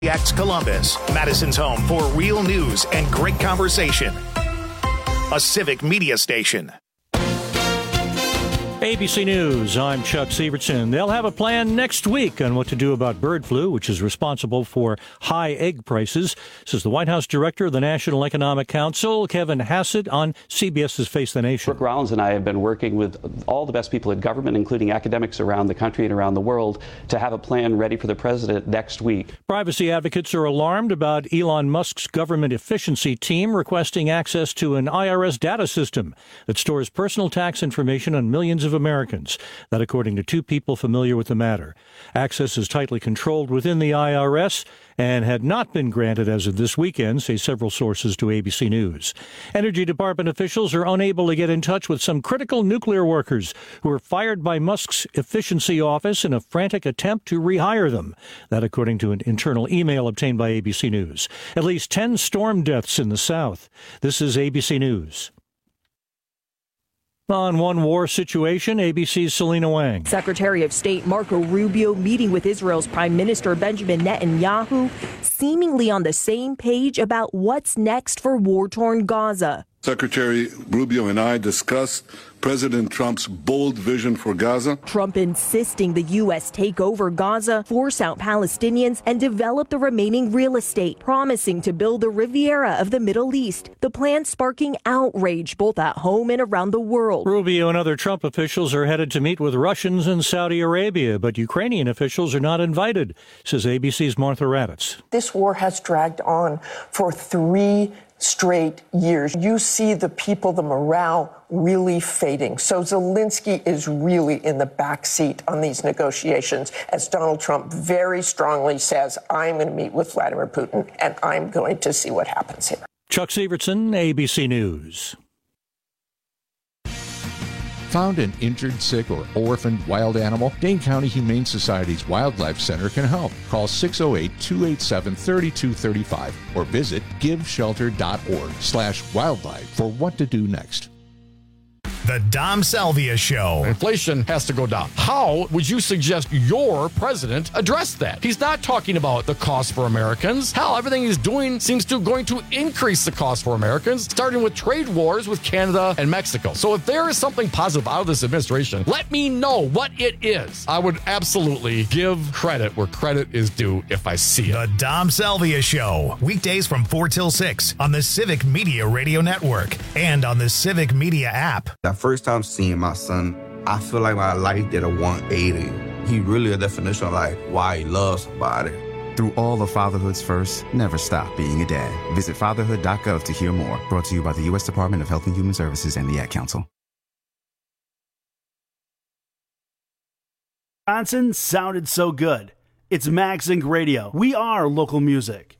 X Columbus, Madison's home for real news and great conversation. A civic media station. ABC News, I'm Chuck Sievertson. They'll have a plan next week on what to do about bird flu, which is responsible for high egg prices, says the White House director of the National Economic Council, Kevin Hassett, on CBS's Face the Nation. Brooke Rollins and I have been working with all the best people in government, including academics around the country and around the world, to have a plan ready for the president next week. Privacy advocates are alarmed about Elon Musk's government efficiency team requesting access to an IRS data system that stores personal tax information on millions of Americans. That, according to two people familiar with the matter. Access is tightly controlled within the IRS and had not been granted as of this weekend, say several sources to ABC News. Energy Department officials are unable to get in touch with some critical nuclear workers who were fired by Musk's efficiency office in a frantic attempt to rehire them. That, according to an internal email obtained by ABC News. At least 10 storm deaths in the South. This is ABC News. On one war situation, ABC's Selena Wang. Secretary of State Marco Rubio meeting with Israel's Prime Minister Benjamin Netanyahu, seemingly on the same page about what's next for war-torn Gaza. Secretary Rubio and I discussed President Trump's bold vision for Gaza. Trump insisting the U.S. take over Gaza, force out Palestinians, and develop the remaining real estate, promising to build the Riviera of the Middle East. The plan sparking outrage both at home and around the world. Rubio and other Trump officials are headed to meet with Russians in Saudi Arabia, but Ukrainian officials are not invited, says ABC's Martha Raddatz. This war has dragged on for 3 straight years. You see the people, the morale really fading. So Zelensky is really in the backseat on these negotiations, as Donald Trump very strongly says, I'm going to meet with Vladimir Putin and I'm going to see what happens here. Chuck Sievertson, ABC News. Found an injured, sick, or orphaned wild animal? Dane County Humane Society's Wildlife Center can help. Call 608-287-3235 or visit giveshelter.org/wildlife for what to do next. The Dom Salvia Show. Inflation has to go down. How would you suggest your president address that? He's not talking about the cost for Americans. Hell, everything he's doing seems to going to increase the cost for Americans, starting with trade wars with Canada and Mexico. So if there is something positive out of this administration, let me know what it is. I would absolutely give credit where credit is due if I see it. The Dom Salvia Show. Weekdays from 4 till 6 on the Civic Media Radio Network and on the Civic Media app. That first time seeing my son, I feel like my life did a 180. He really a definition of like why he loves somebody. Through all of fatherhood's first, never stop being a dad. Visit fatherhood.gov to hear more. Brought to you by the U.S. Department of Health and Human Services and the Ad Council. Wisconsin sounded so good. It's MagZinc Radio. We are local music.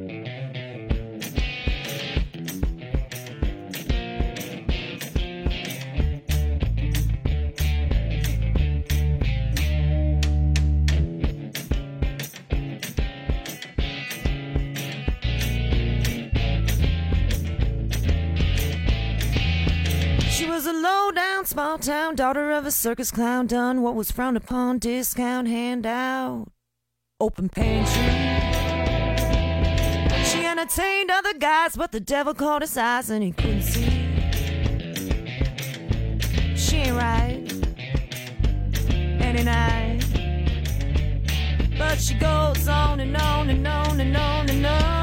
Low-down, small-town, daughter of a circus clown, done what was frowned upon, discount handout, open pantry. She entertained other guys, but the devil caught his eyes and he couldn't see. She ain't right any night, but she goes on and on and on and on and on.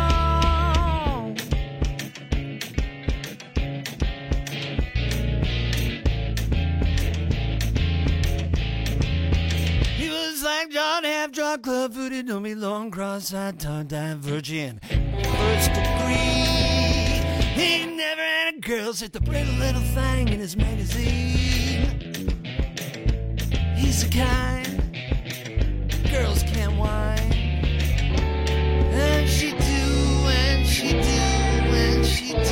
Like John half drunk, club footed, don't be long, cross-eyed, tongue divergent. First degree. He never had a girl sit the pretty little thing in his magazine. He's the kind girls can't whine. And she do, and she do, and she do.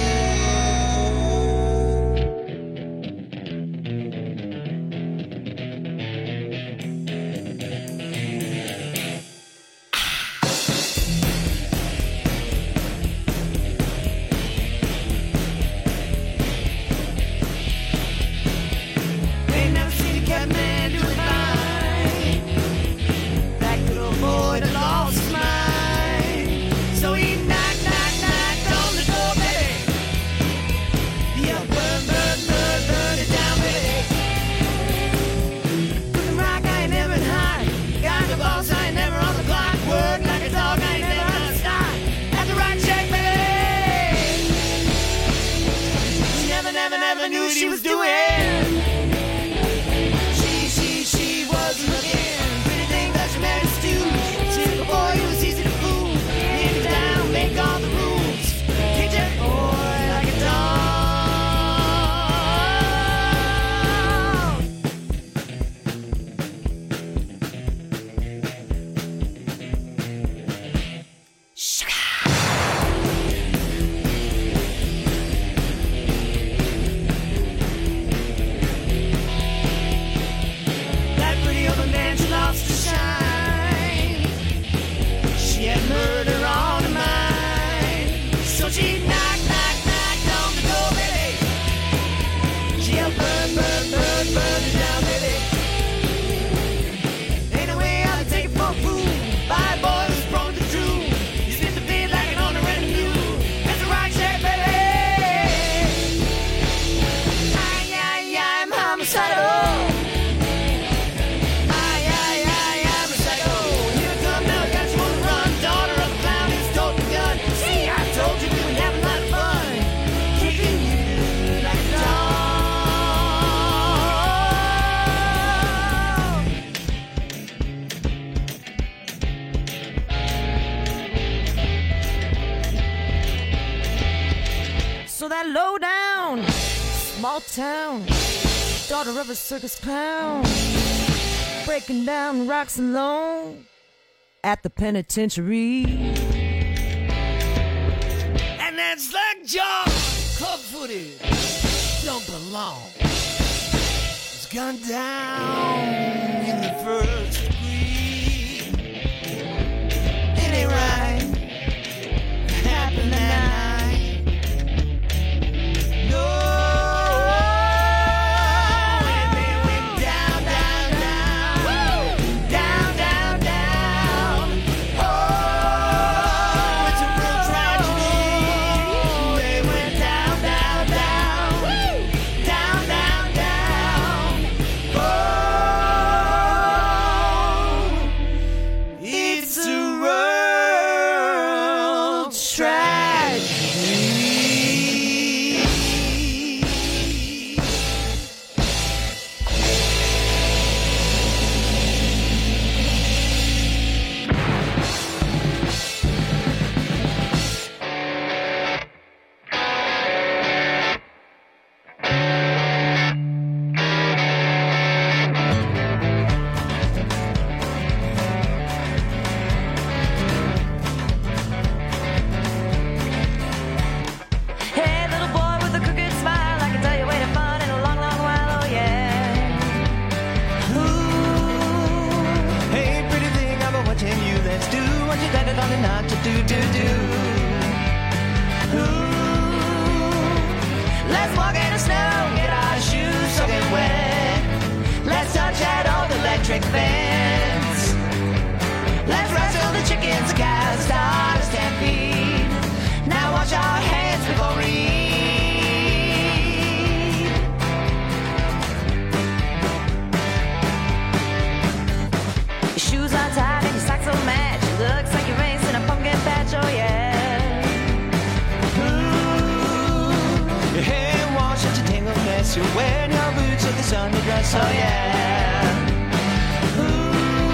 what he was doing. She was looking. Pretty thing that she married Stu. Simple boy, he was easy to fool. Hit it down, make all the rules. Treat that boy like a dog. Low down, small town, daughter of a circus clown, breaking down rocks alone at the penitentiary. And that slack jaw, club-footed, don't belong. It's gone down in the first degree. It ain't right, it happened that night. You're wearing your boots with this underdress, oh yeah. Ooh.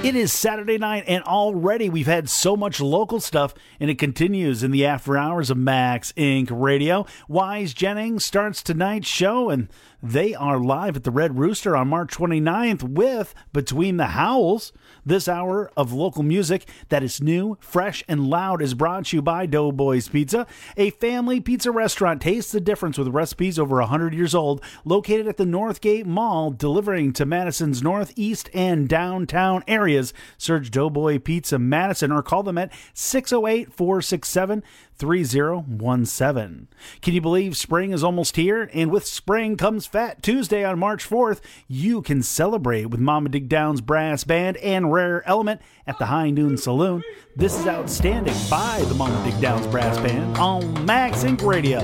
It is Saturday night, and already we've had so much local stuff, and it continues in the after hours of Max Inc. Radio. Wise Jennings starts tonight's show, and they are live at the Red Rooster on March 29th with Between the Howls. This hour of local music that is new, fresh, and loud is brought to you by Doughboys Pizza, a family pizza restaurant. Taste the difference with recipes over 100 years old, located at the Northgate Mall, delivering to Madison's northeast and downtown areas. Search Doughboy Pizza Madison or call them at 608-467-3017. Can you believe spring is almost here? And with spring comes Fat Tuesday on March 4th. You can celebrate with Mama Dig Down's Brass Band and Rare Element at the High Noon Saloon. This is Outstanding by the Mama Dig Down's Brass Band on Max Inc. Radio.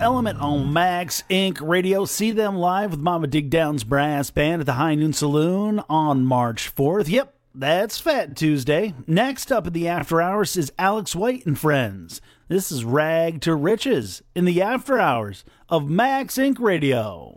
Element on Max Inc. Radio. See them live with Mama Dig Down's brass band at the High Noon Saloon on March 4th. Yep, that's Fat Tuesday. Next up in the After Hours is Alex White and Friends. This is Rag to Riches in the After Hours of Max Inc. Radio.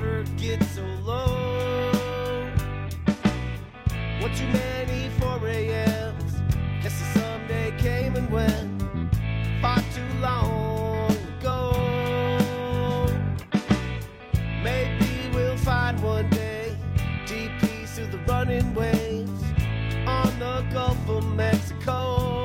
ever get so low? One too many 4 a.m.s. Guess the someday came and went far too long ago. Maybe we'll find one day deep peace through the running waves on the Gulf of Mexico.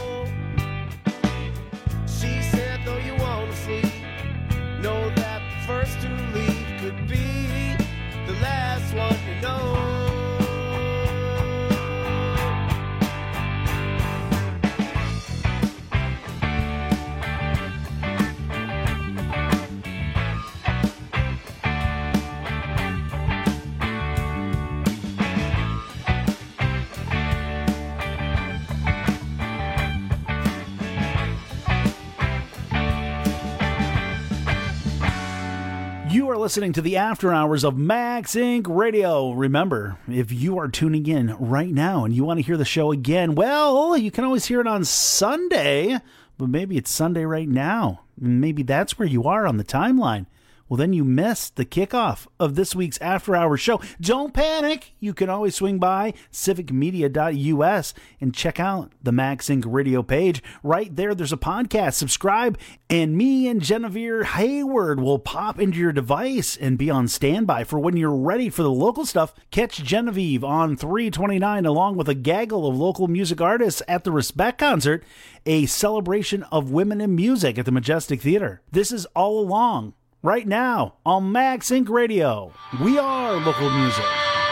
She said, though you wanna flee, know that the first to leave could be the last one to know. You are listening to the After Hours of Max Inc. Radio. Remember, if you are tuning in right now and you want to hear the show again, well, you can always hear it on Sunday, but maybe it's Sunday right now. Maybe that's where you are on the timeline. Well, then you missed the kickoff of this week's After Hours show. Don't panic. You can always swing by civicmedia.us and check out the Max Inc. radio page. Right there, there's a podcast. Subscribe, and me and Genevieve Hayward will pop into your device and be on standby for when you're ready for the local stuff. Catch Genevieve on 329 along with a gaggle of local music artists at the Respect Concert, a celebration of women in music at the Majestic Theater. This is All Along. Right now on Max Inc. Radio. We are local music.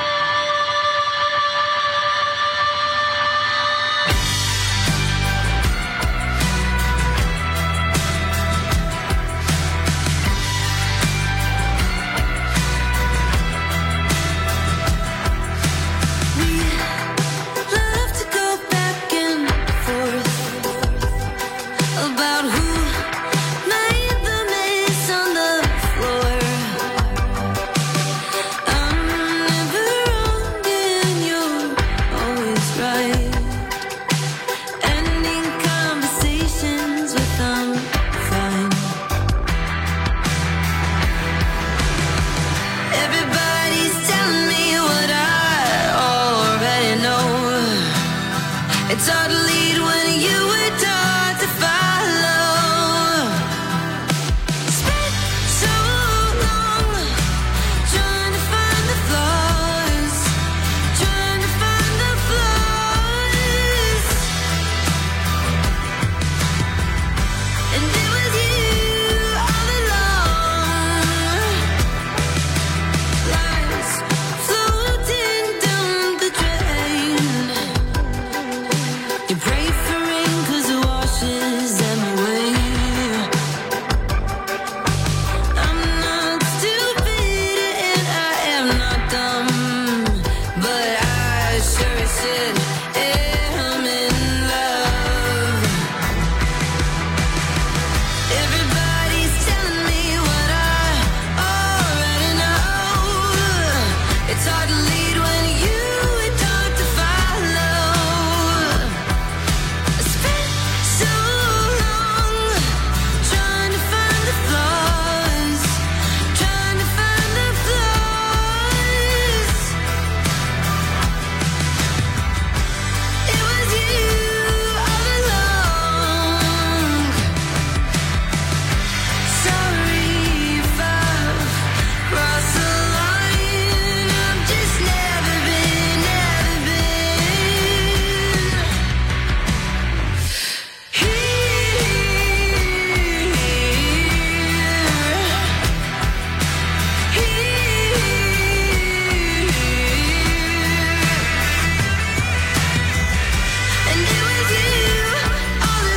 It's hard to lead when you were taught to follow. Spent so long trying to find the flaws, trying to find the flaws. And it was you all along. Lies floating down the drain. You pray for rain 'cause it washes them away. I'm not stupid and I am not dumb, but I sure as shit am in love. Everybody's telling me what I already know. It's hard to lead when you were taught to follow. I spent so long trying to find the flaws, trying to find the flaws. It was you all along. Sorry if I've crossed the line. I've just never been And it was you all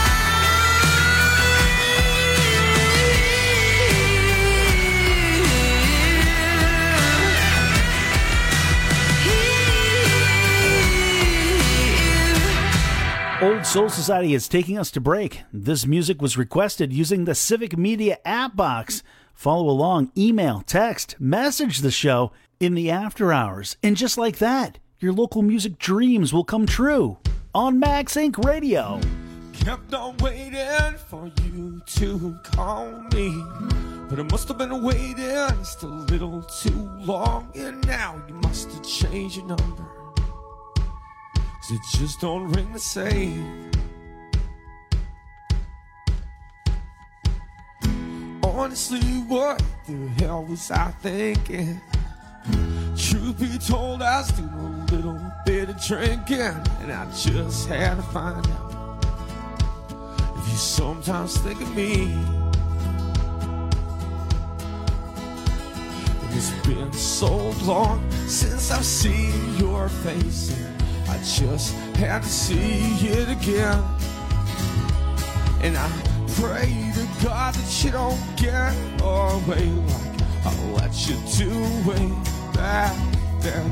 Old Soul Society is taking us to break. This music was requested using the Civic Media app box. Follow along, email, text, message the show in the after hours. And just like that, your local music dreams will come true on Max Inc. Radio. Kept on waiting for you to call me. But I must have been waiting just a little too long. And now you must have changed your number, 'cause it just don't ring the same. Honestly, what the hell was I thinking? Truth be told, I was doing a little bit of drinking, and I just had to find out if you sometimes think of me. And it's been so long since I've seen your face, and I just had to see it again. And I pray to God that you don't get away like I let you do way back then.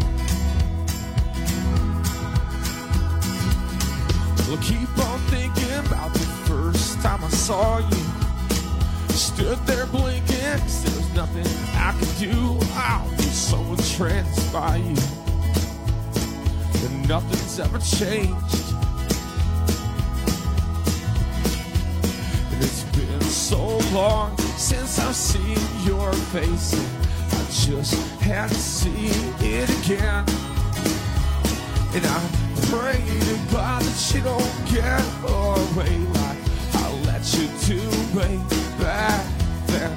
Well, I keep on thinking about the first time I saw you. Stood there blinking, 'cause there was nothing I could do. I'll be so entranced by you, and nothing's ever changed. It's been so long since I've seen your face, and I just had to see it again. And I pray to God that you don't get away like I let you do way back then.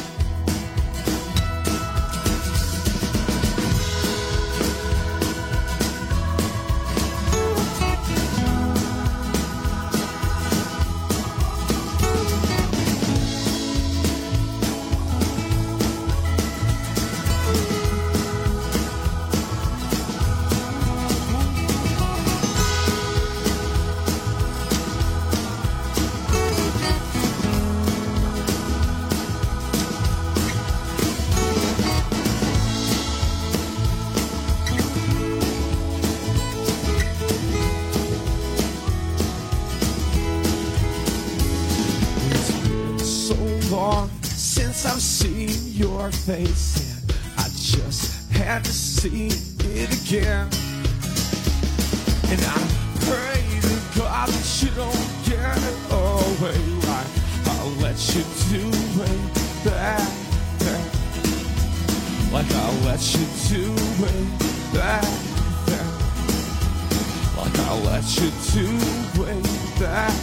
I've seen your face, and I just had to see it again. And I pray to God that you don't get away like I'll let you do way back then. Like I'll let you do way back then. Like I'll let you do way back.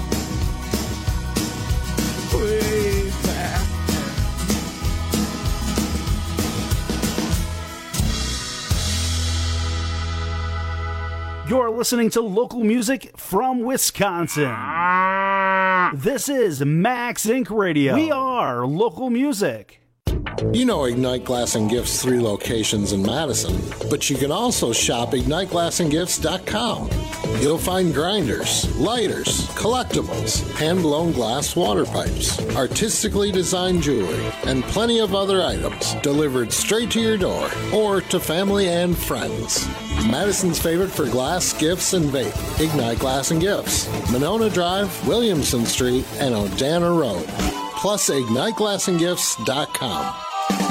Way back. You're listening to local music from Wisconsin. This is Max Inc. Radio. We are local music. You know Ignite Glass and Gifts 3 locations in Madison, but you can also shop IgniteGlassandGifts.com. You'll find grinders, lighters, collectibles, hand-blown glass water pipes, artistically designed jewelry, and plenty of other items delivered straight to your door or to family and friends. Madison's favorite for glass, gifts, and vape, Ignite Glass and Gifts, Monona Drive, Williamson Street, and Odana Road. Plus IgniteGlassandGifts.com.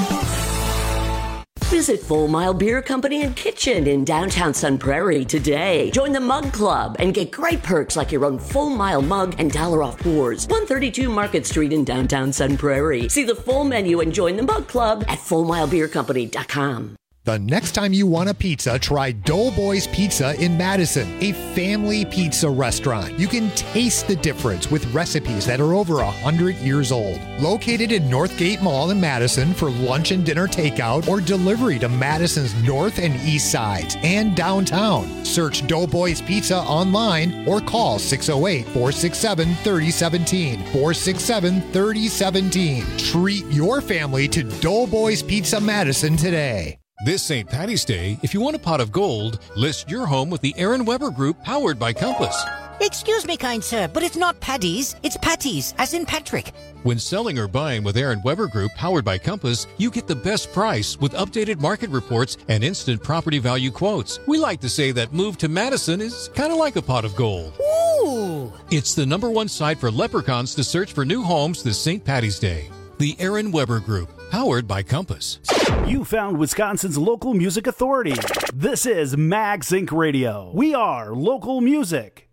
Visit Full Mile Beer Company and Kitchen in downtown Sun Prairie today. Join the Mug Club and get great perks like your own Full Mile mug and $1 off pours. 132 Market Street in downtown Sun Prairie. See the full menu and join the Mug Club at FullMileBeerCompany.com. The next time you want a pizza, try Doughboys Pizza in Madison, a family pizza restaurant. You can taste the difference with recipes that are over 100 years old. Located in Northgate Mall in Madison for lunch and dinner takeout or delivery to Madison's north and east sides and downtown. Search Doughboys Pizza online or call 608-467-3017. 467-3017. Treat your family to Doughboys Pizza Madison today. This St. Paddy's Day, if you want a pot of gold, list your home with the Aaron Weber Group, powered by Compass. Excuse me, kind sir, but it's not Paddy's, it's Patty's, as in Patrick. When selling or buying with Aaron Weber Group, powered by Compass, you get the best price with updated market reports and instant property value quotes. We like to say that move to Madison is kind of like a pot of gold. Ooh! It's the #1 site for leprechauns to search for new homes this St. Paddy's Day. The Aaron Weber Group, powered by Compass. You found Wisconsin's local music authority. This is Max Inc. Radio. We are local music.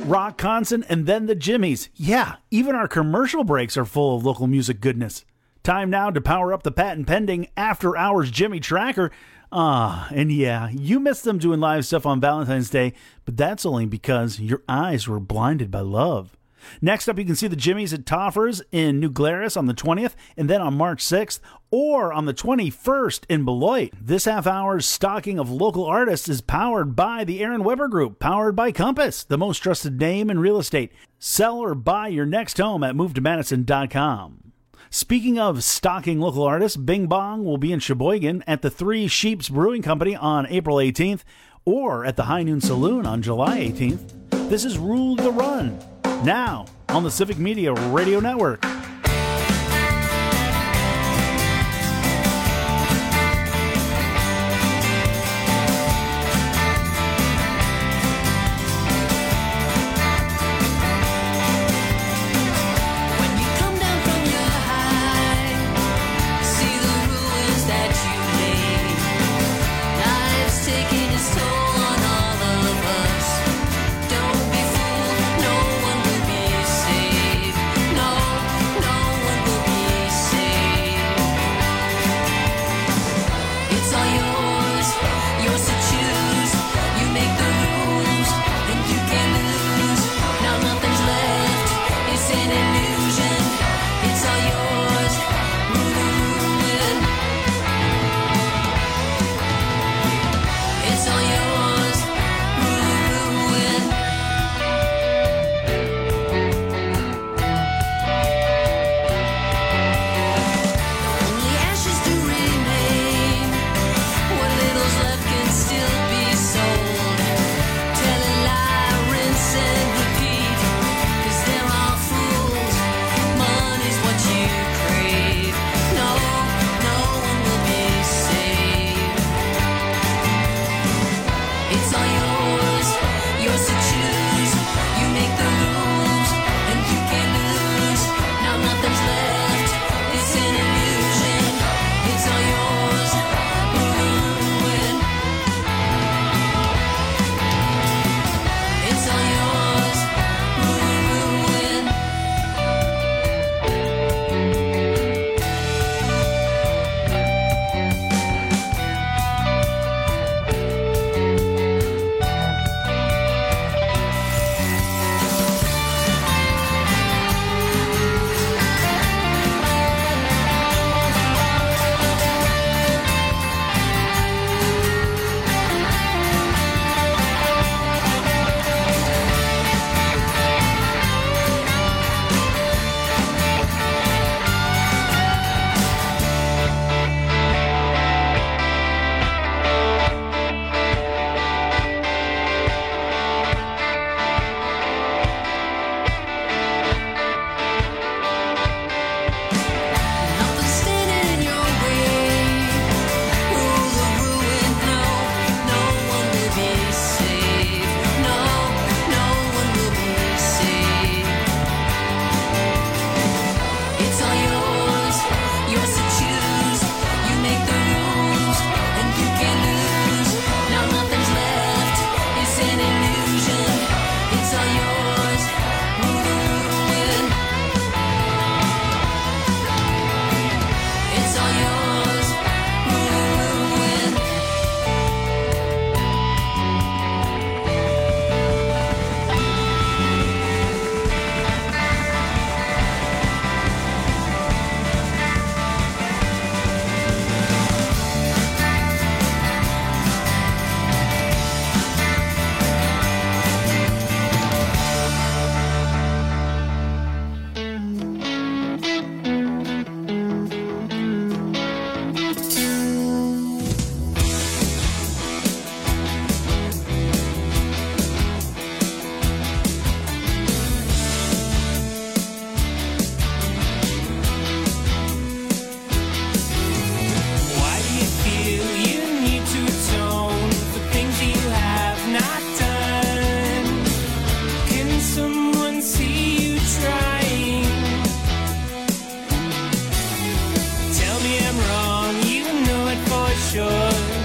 Rock Concert, and then the Jimmies. Yeah, even our commercial breaks are full of local music goodness. Time now to power up the patent pending After Hours Jimmy Tracker. And yeah, you missed them doing live stuff on Valentine's Day, but that's only because your eyes were blinded by love. Next up, you can see the Jimmies at Toffers in New Glarus on the 20th, and then on March 6th, or on the 21st in Beloit. This half-hour's stocking of local artists is powered by the Aaron Weber Group, powered by Compass, the most trusted name in real estate. Sell or buy your next home at MoveToMadison.com. Speaking of stocking local artists, Bing Bong will be in Sheboygan at the Three Sheeps Brewing Company on April 18th, or at the High Noon Saloon on July 18th. This is Rule the Run, now on the Civic Media Radio Network.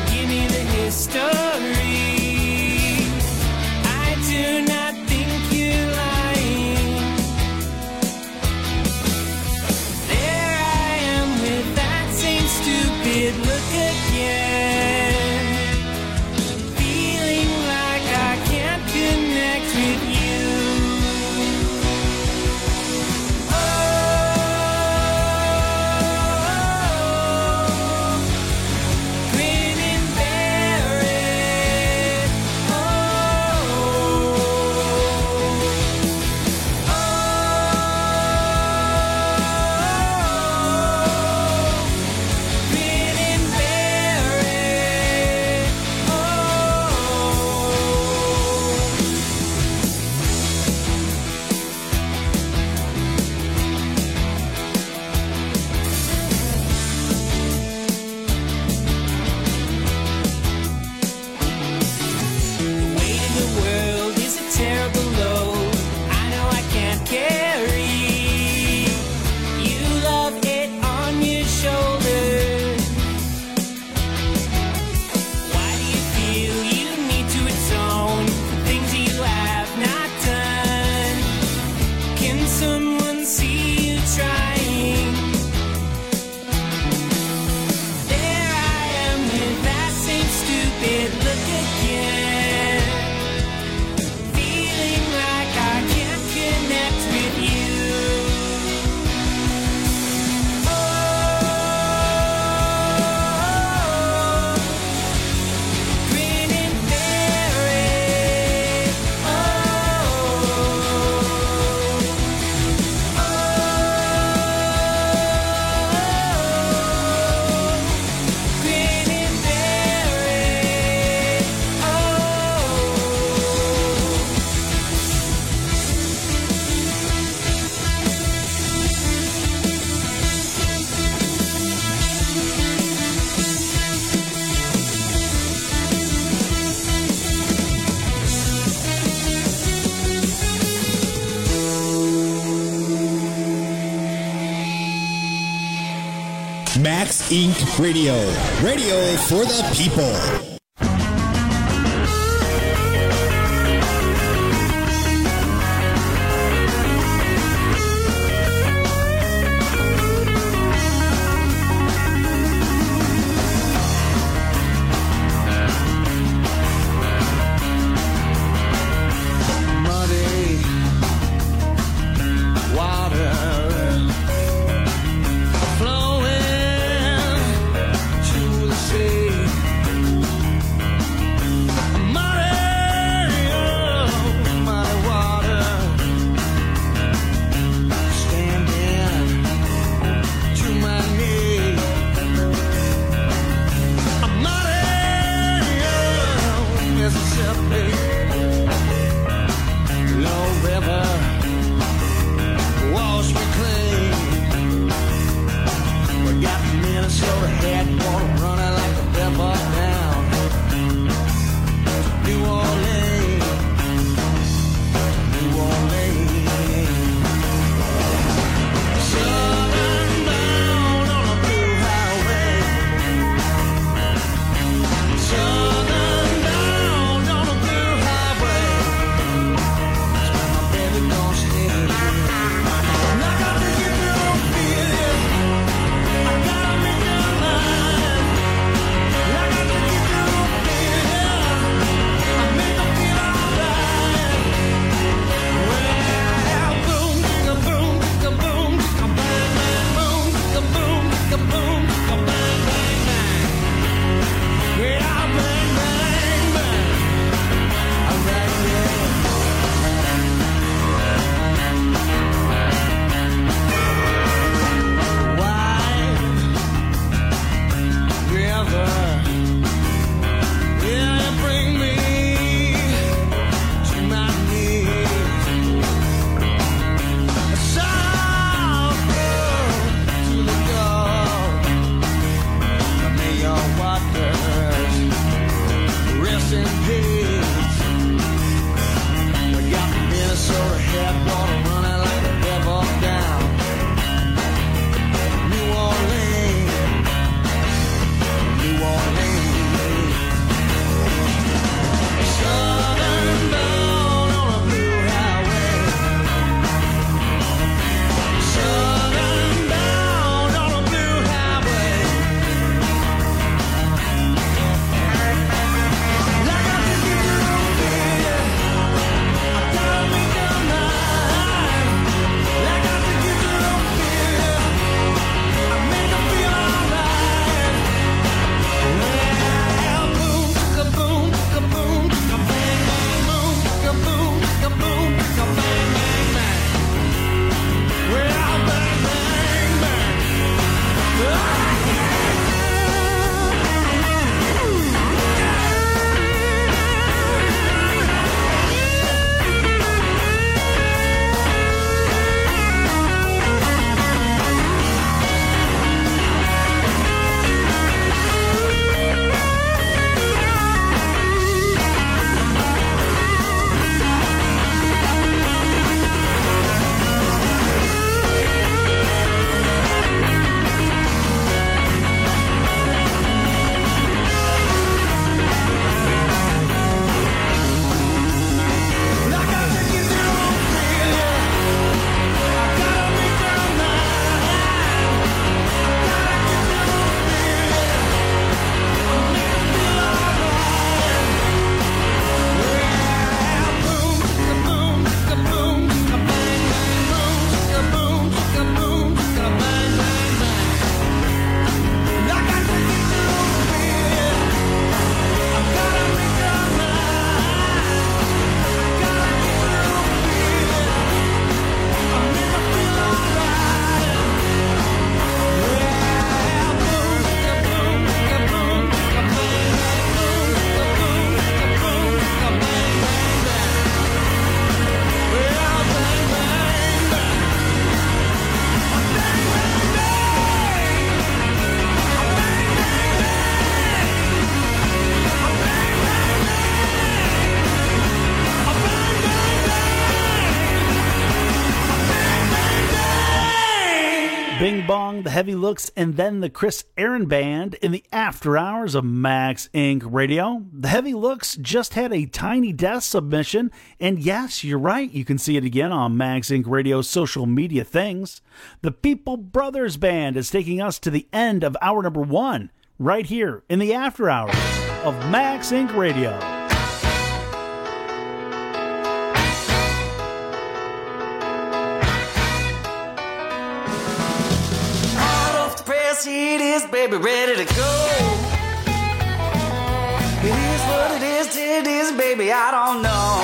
history. I do not think you Max Inc. Radio. Radio for the people. Bing Bong, the Heavy Looks, and then the Chris Aaron Band in the after hours of Max Inc. Radio. The Heavy Looks just had a Tiny Desk submission, and yes, you're right, you can see it again on Max Inc. Radio's social media things. The People Brothers Band is taking us to the end of hour number 1, right here in the after hours of Max Inc. Radio. It is, baby, ready to go. It is what it is, baby, I don't know.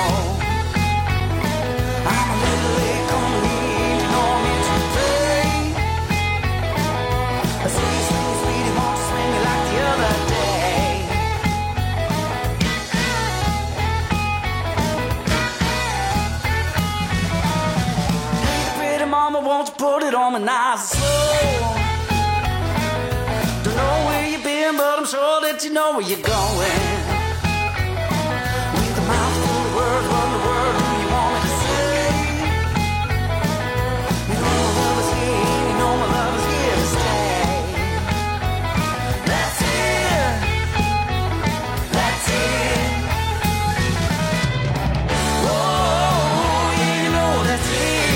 I'm a little late coming in, you know I'm into play. A sweetie, won't swing me like the other day. Hey, pretty mama, won't you put it on me nice and slow? Know where you've been, but I'm sure that you know where you're going. With a mouth full of words, what in the world do you want me to say? You know my love is here, you know my love is here to stay. That's it, that's it. Oh, yeah, you know that's it.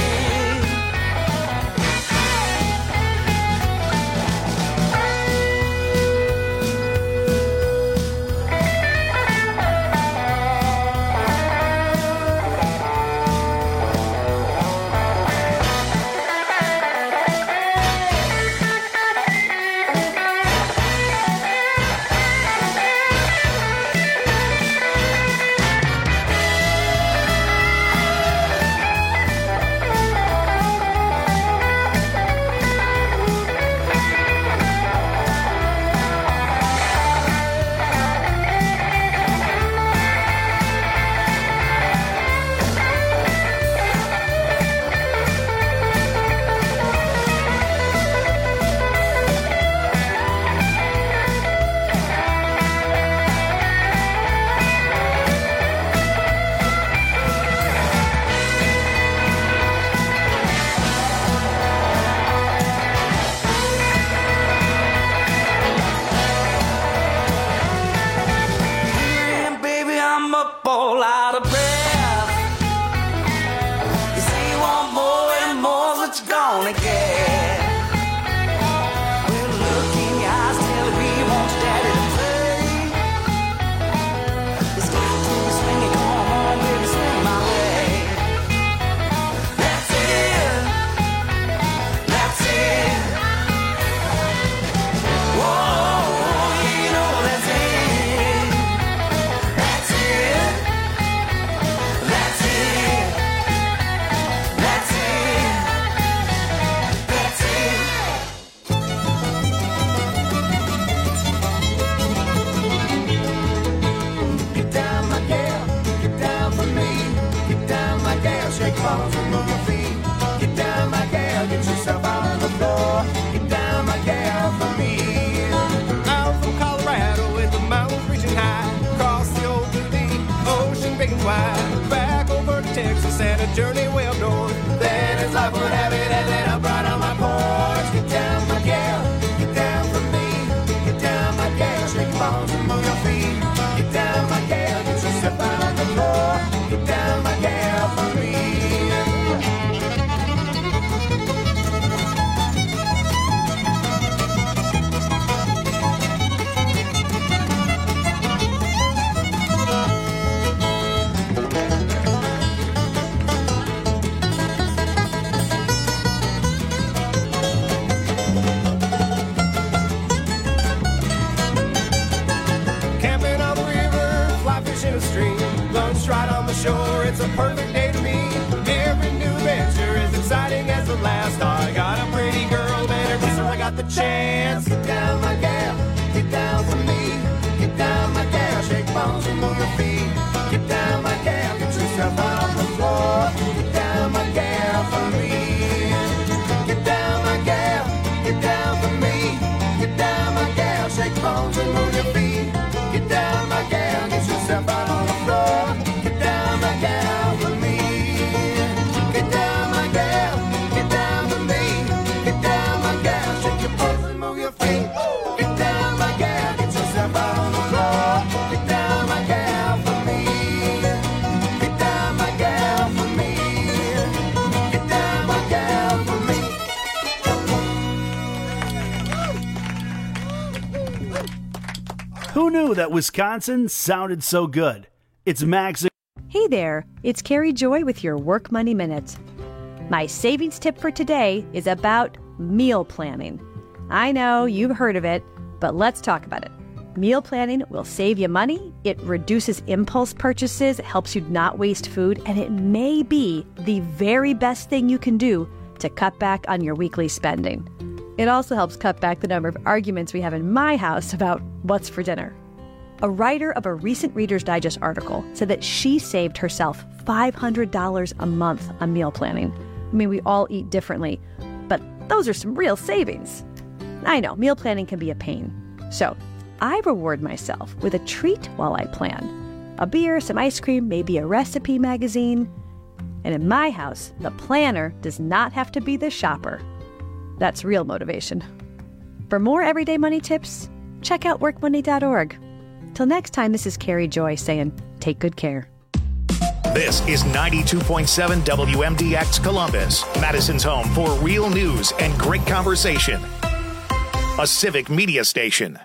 Who knew that Wisconsin sounded so good? It's Max. Hey there, it's Carrie Joy with your Work Money Minute. My savings tip for today is about meal planning. I know you've heard of it, but let's talk about it. Meal planning will save you money, it reduces impulse purchases, it helps you not waste food, and it may be the very best thing you can do to cut back on your weekly spending. It also helps cut back the number of arguments we have in my house about what's for dinner. A writer of a recent Reader's Digest article said that she saved herself $500 a month on meal planning. I mean, we all eat differently, but those are some real savings. I know, meal planning can be a pain. So I reward myself with a treat while I plan. A beer, some ice cream, maybe a recipe magazine. And in my house, the planner does not have to be the shopper. That's real motivation. For more everyday money tips, check out workmoney.org. Till next time, this is Carrie Joy saying, take good care. This is 92.7 WMDX Columbus, Madison's home for real news and great conversation. A civic media station.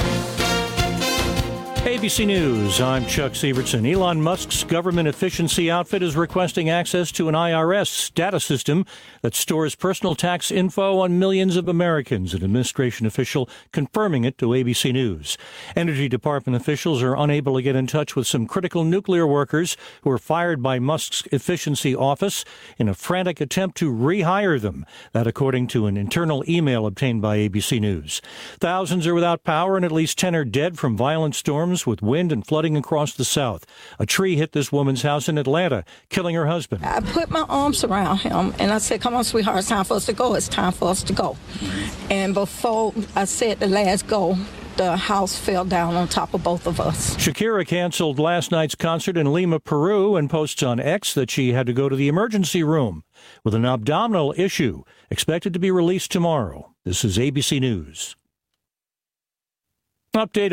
ABC News, I'm Chuck Sievertson. Elon Musk's government efficiency outfit is requesting access to an IRS data system that stores personal tax info on millions of Americans, an administration official confirming it to ABC News. Energy Department officials are unable to get in touch with some critical nuclear workers who were fired by Musk's efficiency office in a frantic attempt to rehire them. That according to an internal email obtained by ABC News. Thousands are without power and at least 10 are dead from violent storms with wind and flooding across the South. A tree hit this woman's house in Atlanta, killing her husband. I put my arms around him and I said, come on, sweetheart, it's time for us to go. It's time for us to go. And before I said the last go, the house fell down on top of both of us. Shakira canceled last night's concert in Lima, Peru, and posts on X that she had to go to the emergency room with an abdominal issue, expected to be released tomorrow. This is ABC News. Update